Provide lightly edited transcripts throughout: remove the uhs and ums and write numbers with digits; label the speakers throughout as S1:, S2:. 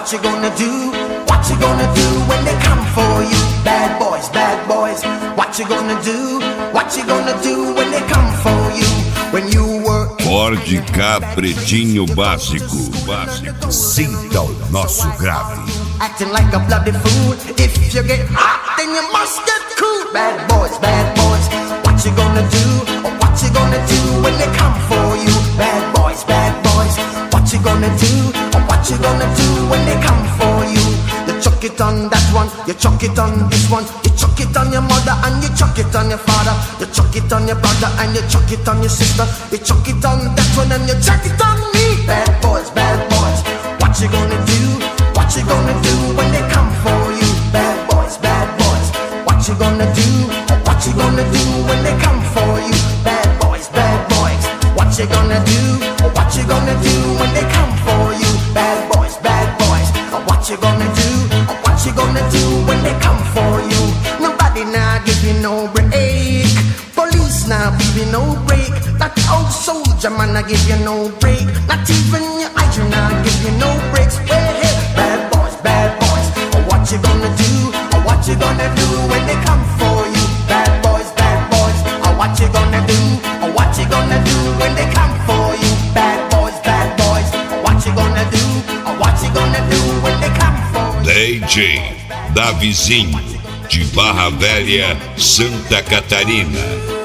S1: what you gonna do? What you gonna do when they come for you? Bad boys, what you gonna do? What you gonna do when they come for you? When you were
S2: Ford Ka Pretinho Básico. Sinta o nosso grave.
S1: acting like a bloody fool. If you get hot, then you must get cool. Bad boys, what you gonna do? What you gonna do when they come for you? Bad boys, what you gonna do? What you gonna do when they come for you? You chuck it on that one, you chuck it on this one, you chuck it on your mother and you chuck it on your father, you chuck it on your brother and you chuck it on your sister, you chuck it on that one and you chuck it on me. Bad boys, what you gonna do? What you gonna do when they come for you? Bad boys, what you gonna do? What you gonna do when they come for you? Bad boys, what you gonna do? What you gonna do when they come for you? Bad boys, what you gonna do? What you gonna do when they come for you? Nobody now give you no break. Police now give you no break. That old soldier man I give you no break. Not even your eyes now give you no breaks. Hey, bad boys, what you gonna do? What you gonna do when they come for you? Bad boys, what you gonna do? What you gonna do when they come for you? Bad boys, what you gonna do? What you gonna do when they come for you?
S2: DJ Davizinho, de Barra Velha, Santa Catarina.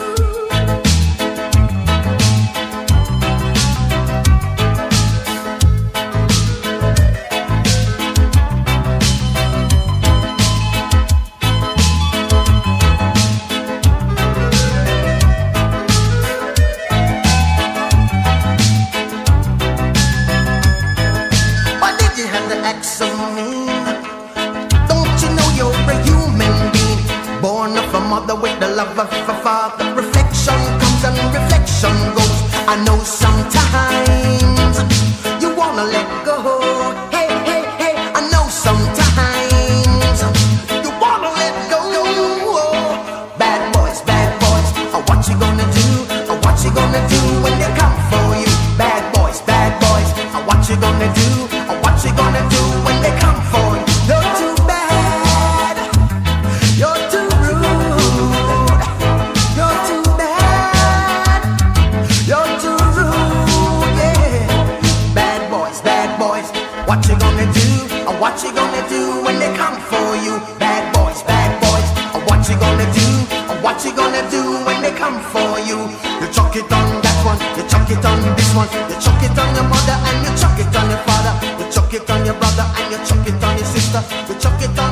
S1: With the love of a father, reflection comes and reflection goes. I know sometimes you wanna let go. Hey, I know sometimes you wanna let go. Bad boys, what you gonna do? What you gonna do when they come for you? Bad boys, what you gonna do? What you gonna do when they come for you? You're too bad, you're too what you gonna do? What you gonna do when they come for you? Bad boys, what you gonna do? What you gonna do when they come for you? You chuck it on that one, you chuck it on this one, you chuck it on your mother and you chuck it on your father, you chuck it on your brother and you chuck it on your sister, you chuck it on